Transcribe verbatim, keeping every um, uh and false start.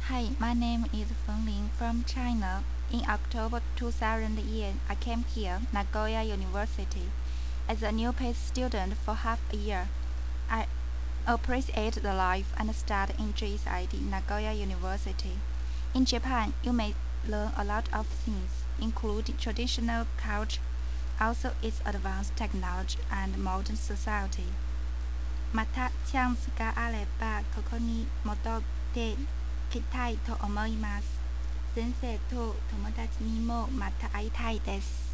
Hi, my name is Feng Ling from China. In October two thousand year, I came here, Nagoya University, as a new PACE student for half a year. I appreciate the life and study in G S I D Nagoya University. In Japan, you may learn a lot of things, including traditional culture, also its advanced technology and modern society. また、チャンスがあれば、ここに戻ってきたいと思います。先生と友達にもまた会いたいです。